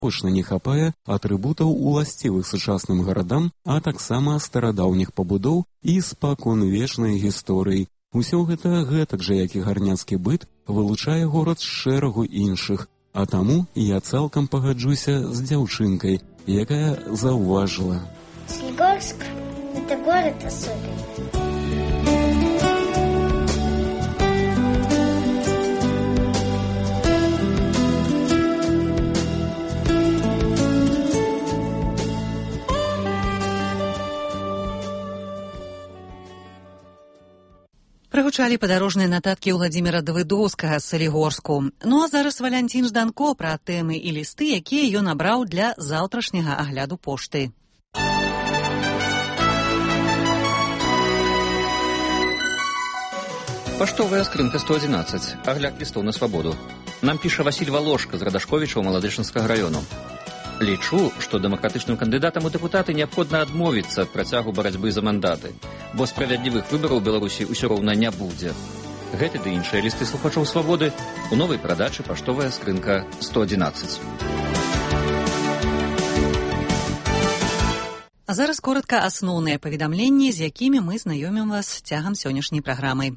Точна не хапае атрыбутаў уласцівых сучасным гарадам, а таксама старадаўніх пабудоў і спаконвечнай гісторыі. Усё гэта гэтак жа, як і гарняцкі быт, вылучае горад з шэрагу іншых. А таму я цалкам пагаджуся з дзяўчынкай, якая заўважыла. Солигорск – это город особенный. Прагучалі падарожныя нататкі Владзіміра Давыдоўскага з Салігорску. Ну а зараз Валянцін Жданко пра тэмы і лісты, якія ён абраў для заўтрашняга агляду пошты. Паштовая скрынка 111. Агляд лістоў на свабоду. Нам піша Васіль Валошка з Радашковіча ў Маладышынскага раёну. Лічу, што дэмакратычным кандыдатам у дэпутаты неабходна адмовіцца ад працягу барацьбы за мандаты, бо справядлівых выбараў у Беларусі ўсё роўна не будзе. Гэты ды іншыя лісты слухачоў свабоды у новай прадачы паштовая скрынка 111. А зараз коратка асноўныя паведамленні, з якімі мы знаёмім вас цягам сённяшняй праграмы.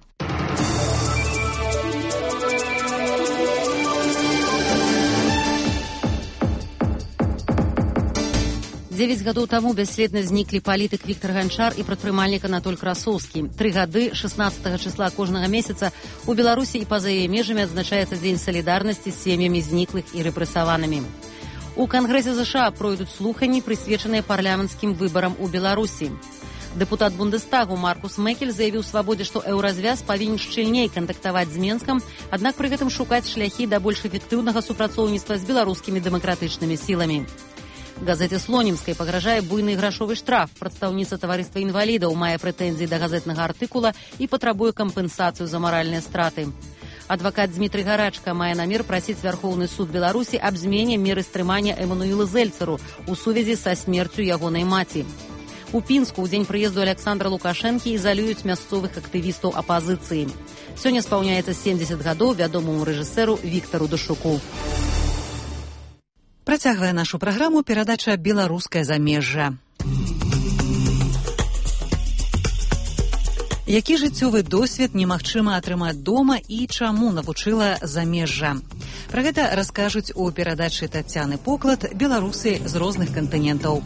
9 гадоў таму бясследна зніклі палітык Віктар Ганчар і прадпрымальнік Анатоль Красоўскі. 3 гады 16 числа кожнага месяца у Беларусі і па-за яе межамі адзначаецца Дзень салідарнасці з сем'ямі зніклых і рэпрэсаванымі. У Кангрэсе США пройдуць слуханні, прысвечаныя парламенцкім выбарам у Беларусі. Дэпутат Бундестагу Маркус Мэкель заявіў свабодзе, што еўразвяз павінен шчыльней кантактаваць з Менскам, аднак пры гэтым шукаць шляхі да больш эфектыўнага супрацоўніцтва з беларускімі дэмакратычнымі сіламі. Газеце Слонімскай пагражае буйны грашовы штраф. Прадстаўніца таварыства інвалідаў мае прэтэнзіі да газетнага артыкула і патрабуе кампенсацыю за маральныя страты. Адвакат Дмітрый Гарачка мае намер прасіць Вярхоўны суд Беларусі аб змене меры стрымання Эмануілу Зельцеру у сувязі са смерцю ягонай маці. У Пінску ў дзень прыезду Александра Лукашэнкі ізалююць мясцовых актывістаў апазіцыі. Сёння спаўняецца 70 гадоў вядомаму рэжысэру Віктару Дашуку. Працягвае нашу праграму перадача «Беларускае замежжа». Які жыццёвы досвед немагчыма атрымаць дома і чаму навучыла замежжа? Пра гэта раскажуць у перадачы Тацяны Поклад беларусы з розных кантынентаў.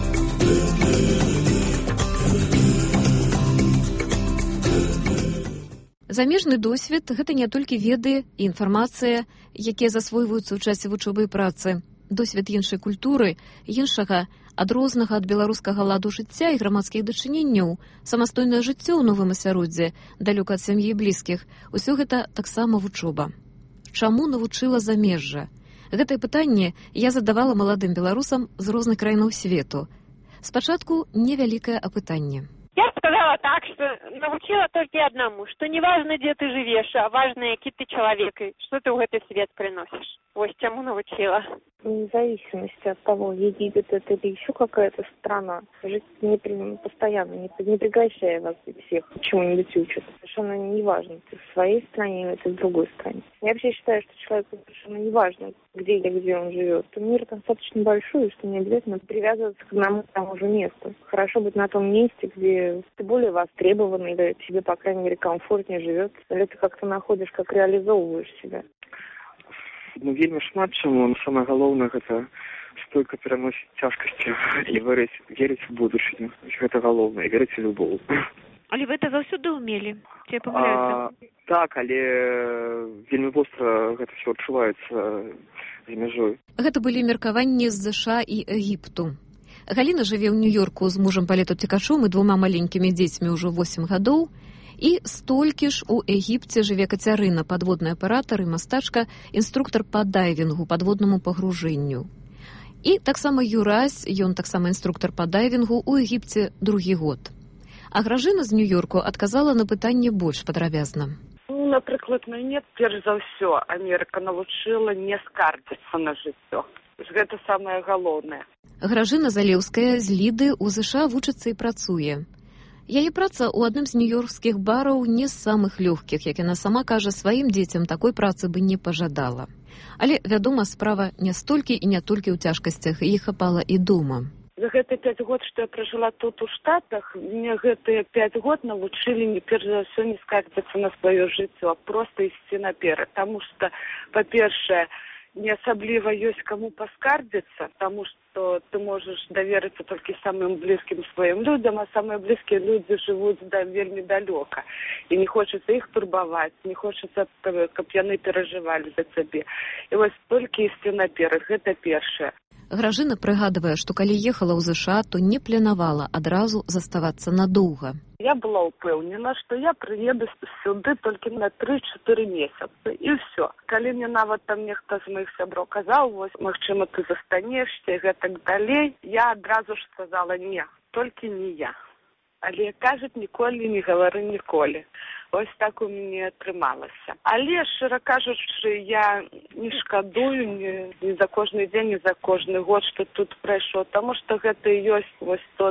Замежны досвед – гэта не толькі веды і інфармацыя, якія засвойваюцца ў часе вучобы і працы. Досвед іншай культуры, іншага, адрознага ад беларускага ладу жыцця і грамадскіх дачыненняў, самастойнае жыццё ў новым асяроддзі, далёка ад сям'і і блізкіх – усё гэта таксама вучоба. Чаму навучыла замежжа? Гэтае пытанне я задавала маладым беларусам з розных краінаў свету. Спачатку невялікае апытанне. Я сказала так, что научила только одному, что не важно, где ты живешь, а важно, какой ты человек и что ты в этот свет приносишь. Вот чему научила. В зависимости от того, Египет это или еще какая-то страна, жить постоянно, не приглашая вас всех чему-нибудь учат. Совершенно не важно, ты в своей стране или ты в другой стране. Я вообще считаю, что человеку совершенно не важно, где или где он живет. Мир достаточно большой, что не обязательно привязываться к одному и тому же месту. Хорошо быть на том месте, где ты более востребован, или тебе, по крайней мере, комфортнее живет, или ты как-то находишь, как реализовываешь себя. Ну, вельмі шмат чаму, самае галоўнае гэта стойка пераносіць цяжкасці і верыць у будучыню. Гэта галоўнае, і верыць у любоў. Але вы это заўсёды ўмелі? Ці памыляюся? Так, але вельмі востра гэта ўсё адчуваецца за мяжой. Гэта былі меркаванні з ЗША і Егіпту. Галіна жыве ў Нью-Йорку з мужам палетаўцікачом і 2 маленькімі дзецьмі ўжо 8 гадоў. І столькі ж у Егіпце жыве Кацярына, падводны аператар і мастачка, інструктар па дайвінгу, падводнаму пагружэнню. І таксама Юрась, ён таксама інструктар па дайвінгу ў Егіпце 2-й год. А Гражына з Нью-Йорку адказала на пытанне больш падрабязна. Ну, напрыклад, мяне перш за ўсё Амерыка навучыла не скардзіцца на жыццё. Гэта самае галоўнае. Гражына Залеўская з Ліды ў ЗША вучыцца і працуе. Яе праца ў адным з нью-йоркскіх бараў не з самых лёгкіх, як яна сама кажа, сваім дзецям такой працы бы не пажадала. Але, вядома, справа не столькі і не толькі ў цяжкасцях, іх хапала і дома. За гэтыя 5 год, што я пражыла тут у Штатах, мне гэтыя 5 год навучылі, перш за ўсё, не скардзіцца на сваё жыццё, а проста ісці наперад. Таму што, па-першае, не асабліва ёсць каму паскардзіцца, таму што ты можаш даверыцца толькі самым блізкім сваім людзям, а самыя блізкія людзі жывуць вельмі далёка. І не хочацца іх турбаваць, не хочацца, каб яны перажывалі за цябе. І вось толькі ісці наперад, гэта першае. Гражына прыгадвае, што калі ехала ў ЗША, то не планавала адразу заставацца надоўга. Я была ўпэўнена, што я прыеду сюды толькі на 3-4 месяцы, і ўсё. Калі мне нават там нехта з маіх сяброў казаў, вось, магчыма, ты застанешся і гэтак далей, я адразу ж сказала не, толькі не я. Але, кажуць, ніколі не гавары ніколі. Ось так у мяне атрымалася. Але, шчыра кажучы, я не шкадую ні за кожны дзень, ні за кожны год, што тут прайшоў, таму што гэта і ёсць вось тот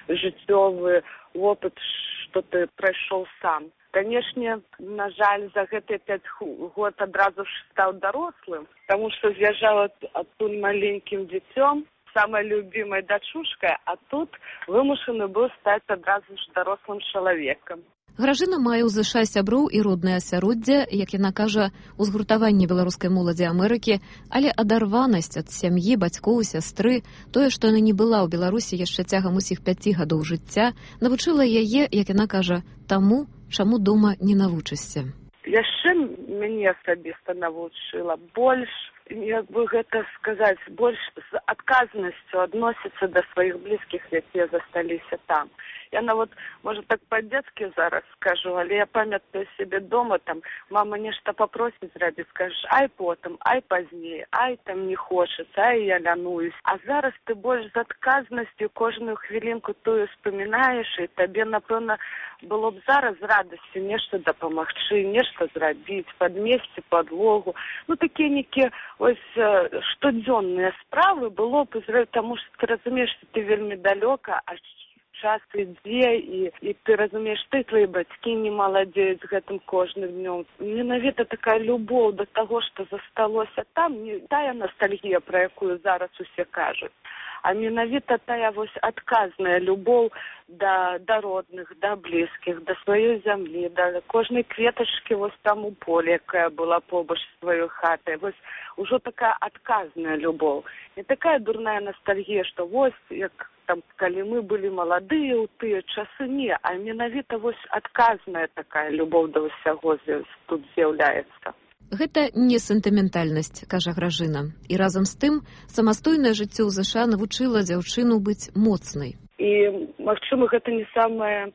жыццёвы опыт, што ты прайшоў сам. Канешне, на жаль, за гэтыя 5 год адразу ж стаў дарослым, таму што з'язджаў адтуль маленькім дзіцём, самой любимой дачушкой, а тут вымушаны быў стаць адразу ж дарослым чалавекам. Гражына мае ў ЗША сяброў і роднае асяроддзе, як яна кажа, узгуртаванне беларускай моладзі Амерыкі, але адарванасць ад сям'і, бацькоў, сястры, тое, што яна не была ў Беларусі яшчэ цягам усіх 5 гадоў жыцця, навучыла яе, як яна кажа, таму, чаму дома не навучышся. Яшчэ мяне асабіста навучыла больш, як бы гэта сказаць, больш з адказнасцю адносіцца да сваіх блізкіх, якія засталіся там. Я нават, можа, так па-дзецкі зараз скажу, але я памятаю сябе дома, там, мама нешта папросіць зрабіць, скажаш, ай потым, ай пазней, ай там не хочацца, ай я лянуюсь. А зараз ты больш з адказнасцю кожную хвілінку тую спамінаеш, і табе, напэўна, было б зараз з радасцю нешта дапамагчы, нешта зрабіць, падмесці падлогу. Ну, такія нейкія ось штодзённыя справы было б зрабіць, таму што ты разумееш, што ты вельмі далёка, а час ідзе, і ты разумееш, ты, твои бацькі не маладзеюць з гэтым кожным днём. Менавіта такая любоў да таго, што засталося там, не тая ностальгія, пра якую зараз усе кажуць, а менавіта тая вось адказная любоў да родных, да блізкіх, да сваёй зямлі, да кожнай кветачкі вось там у поле, якая была побач з сваёй хатай. Вось ужо такая адказная любоў. Не такая дурная ностальгія, што вось, як там, калі мы былі маладыя ў тыя часы, не, а менавіта вось адказная такая любоў да ўсяго тут з'яўляецца. Гэта не сентыментальнасць, кажа Гражына. І разам з тым, самастойнае жыццё ў ЗША навучыла дзяўчыну быць моцнай. І, магчыма, гэта не самае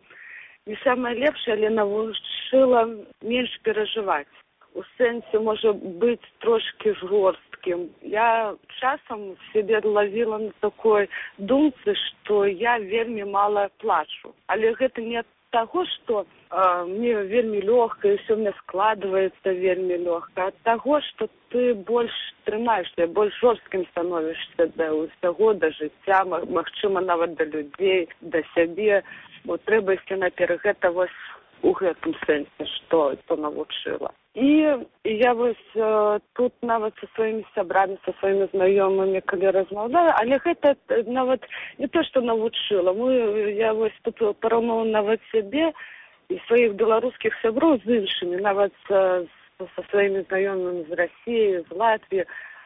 лепшае, але навучыла менш перажываць. У сэнсе, можа быць, трошкі жорсткім. Я часам сябе лавіла на такой думцы, што я вельмі мала плачу. Але гэта не ад таго, што мне вельмі лёгка, і ўсё мне складваецца вельмі лёгка, ад таго, што ты больш трымаешся, больш жорсткім становішся да ўсяго, да жыцця, магчыма, нават да людзей, да сябе. Бо трэба ісці наперад. Гэта вось у гэтым сэнсе, што навучыла. І я вось тут нават са сваімі сябрамі, са сваімі знаёмымі, калі размаўляю, але гэта нават не то, што навучыла. Я вось тут параўнала нават сябе і сваіх беларускіх сяброў з іншымі, нават са сваімі знаёмымі з Расіі, з Латвіі.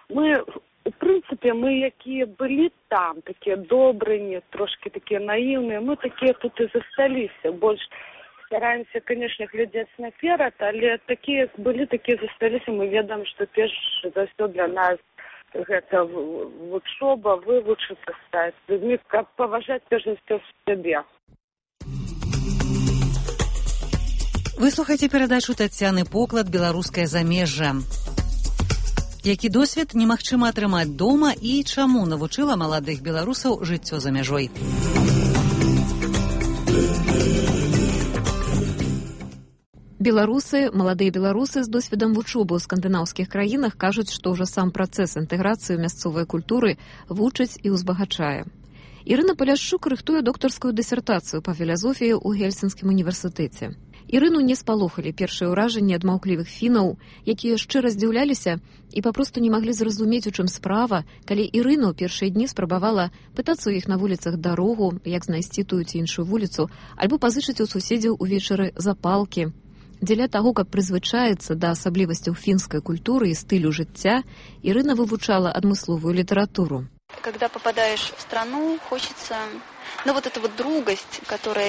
У прынцыпе, мы, якія былі там, такія добрыя, трошкі такія наіўныя, мы такія тут і засталіся. Больш стараемся, конечно, глядзець наперад, але такія былі, такія засталіся. Мы ведаем, што перш за ўсё для нас гэта вучоба, вывучыцца стаць людзьмі, каб паважаць перш за ўсё сябе. Вы слухаеце перадачу Таццяны Поклад «Беларускае замежжа». Які досвед немагчыма атрымаць дома і чаму навучыла маладых беларусаў жыццё за мяжой? Беларусы, маладыя беларусы з досведам вучобы ў скандынаўскіх краінах кажуць, што ўжо сам працэс інтэграцыі мясцовай культуры вучыць і ўзбагачае. Ірына Паляшчук рыхтуе доктарскую дысертацыю па філасофіі ў Гельсінскім універсітэце. Ірыну не спалохалі першыя ўражанні ад маўклівых фінаў, якія шчыра здзіўляліся і папросту не маглі зразумець, у чым справа, калі Ірына ў першыя дні спрабавала пытацца ў іх на вуліцах дарогу, як знайсці тую ці іншую вуліцу, альбо пазычыць у суседзяў увечары запалкі. Дзеля таго, каб прызвычаіцца да асаблівасцяў фінскай культуры і стылю жыцця, Ірына вывучала адмысловую літаратуру. Когда попадаешь в страну, хочется, вот эта вот другость, которая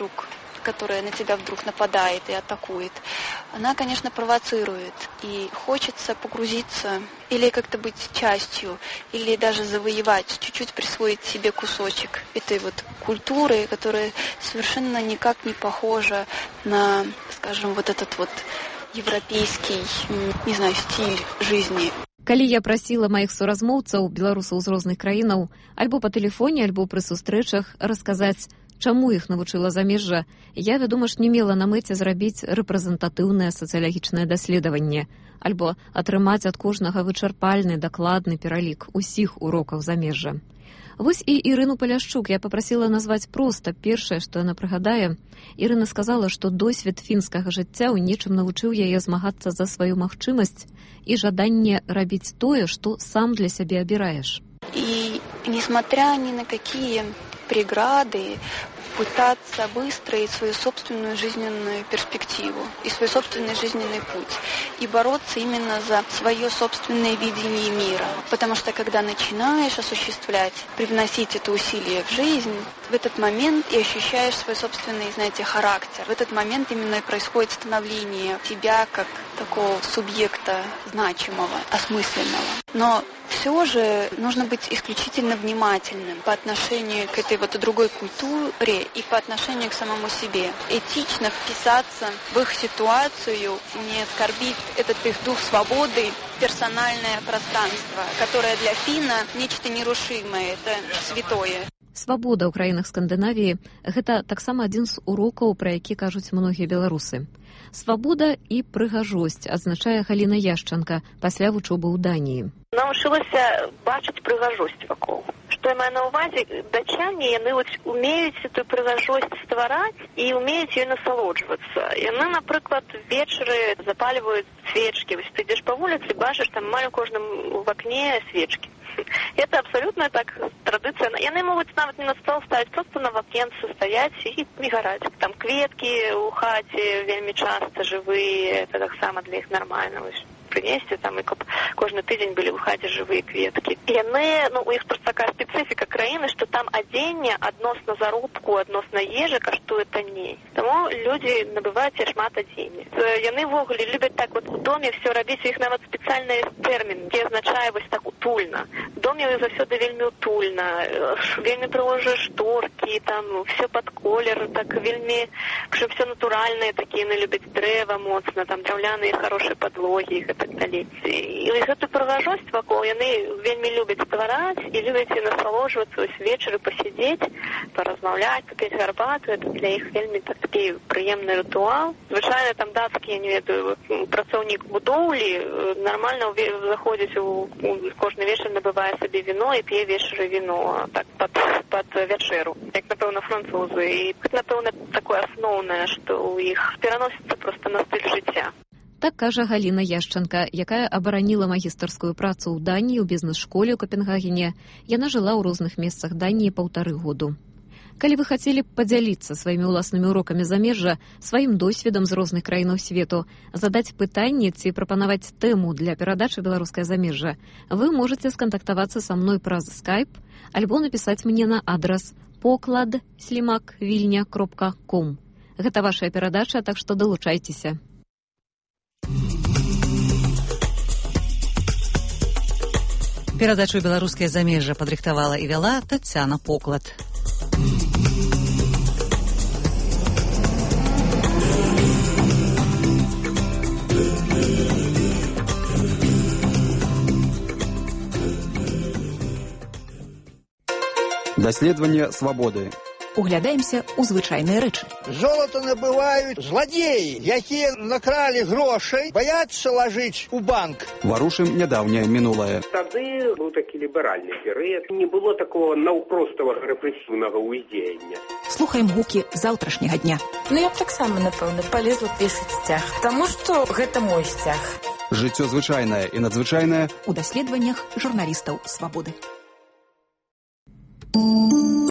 на тебя вдруг нападает и атакует, она, конечно, провоцирует. И хочется погрузиться или как-то быть частью, или даже завоевать, чуть-чуть присвоить себе кусочек этой вот культуры, которая совершенно никак не похожа на, скажем, вот этот вот европейский, не знаю, стиль жизни. Калі я прасіла маіх суразмоўцаў, беларусаў з розных краінаў, альбо па тэлефоне, альбо пры сустрэчах, расказаць, чаму іх навучыла замежжа, я, вядома ж, не мела на мэце зрабіць рэпрэзентатыўнае сацыялагічнае даследаванне, альбо атрымаць ад кожнага вычарпальны, дакладны пералік усіх урокаў замежжа. Вось і Ірыну Паляшчук я папрасіла назваць проста першае, што яна прыгадае. Ірына сказала, што досвед фінскага жыцця ў нечым навучыў яе змагацца за сваю магчымасць і жаданне рабіць тое, што сам для сябе абіраеш. И несмотря ни на какие преграды, пытаться выстроить свою собственную жизненную перспективу и свой собственный жизненный путь. И бороться именно за свое собственное видение мира. Потому что когда начинаешь осуществлять, привносить это усилие в жизнь, в этот момент и ощущаешь свой собственный, знаете, характер. В этот момент именно и происходит становление тебя как такого субъекта значимого, осмысленного. Но все же нужно быть исключительно внимательным по отношению к этой вот другой культуре и по отношению к самому себе. Этично вписаться в их ситуацию, не оскорбить этот их дух свободы, персональное пространство, которое для финна нечто нерушимое, это святое. Свабода ў краінах Скандынавіі – гэта таксама адзін з урокаў, пра які кажуць многія беларусы. Свабода і прыгажосць, адзначае Галіна Яшчанка пасля вучобы ў Даніі. Навучылася бачыць прыгажосць вакол. Што я маю на ўвазе, датчане, яны умеюць эту прыгажосць ствараць і умеюць ёй насалоджвацца. Яны, напрыклад, вечары запальваюць свечкі. Вось ты ідзеш па вуліцы, бачыш там маля кожным в акне свечкі. Это абсолютно так традиция. Яны могуць нават не на стол ставіць, просто на вакенцы стаяць і гараць. Там кветкі ў хаце вельмі часта жывыя, это таксама для іх нармальна. Принести там, и кожны тыдзень были в хаце жывыя кветкі. Яны, у іх просто такая специфика краіны, что там адзенне адносна заробку, адносна ежы каштуе танней. Таму люди набываюць шмат адзення. Яны ввогуле любяць так вот у доме все рабіць, у іх нават спецыяльны тэрмін, які азначае вось так утульна. В доме заўсёды вельмі утульна, вельмі прыложыя шторкі, там все под колер, так вельмі, чтобы все натуральнае, такие яны любяць дрэва моцна, там драўляныя хорошыя подлогі, так далей. І гэту прыгажосць вакол яны вельмі любяць ствараць і любяць насалоджвацца вось вечары, пасядзець, паразмаўляць, папіць гарбату. Это для іх вельмі такі прыемны рытуал. Звычайна там дацкі, я не ведаю, працоўнік будоўлі нармальна заходзіць кожны вечар, набывае сабе віно і п'е вечары віно так пад вячэру. Як, напэўна, французы. І гэта, напэўна, такое асноўнае, што ў іх пераносіцца проста на стыль жыцця. Так кажа Галіна Яшчанка, якая абараніла магістарскую працу ў Даніі ў бізнес-школе ў Копенгагене. Яна жыла ў розных месцах Даніі 1,5 году. Калі вы хацелі б падзяліцца сваімі ўласнымі урокамі замежжа, сваім досведам з розных краінаў свету, задаць пытанне ці прапанаваць тэму для перадачы «Беларускае замежжа», вы можаце скантактавацца са мной праз Skype альбо напісаць мне на адрас poklad@vilnia.com. Гэта вашая перадача, так што далучайцеся. Перадачу «Беларускае замежжа» падрыхтавала і вяла Тацяна Поклад. Даследаванне свабоды. углядаемся ў звычайныя рэчы. Золото набываюць зладзеі, якія накралі грошай, баяцца лажыць у банк. Варушым нядаўняе мінулае. Тады быў такі ліберальны перыяд. Не было такого наўпроставага рэпрэсіўнага ўздзеяння. Слухаем гукі заўтрашняга дня. Я б таксама, напэўна, палезла пешаць сцяг, таму што гэта мой сцяг. Жыццё звычайнае і надзвычайнае у даследаваннях журналістаў «Свабоды».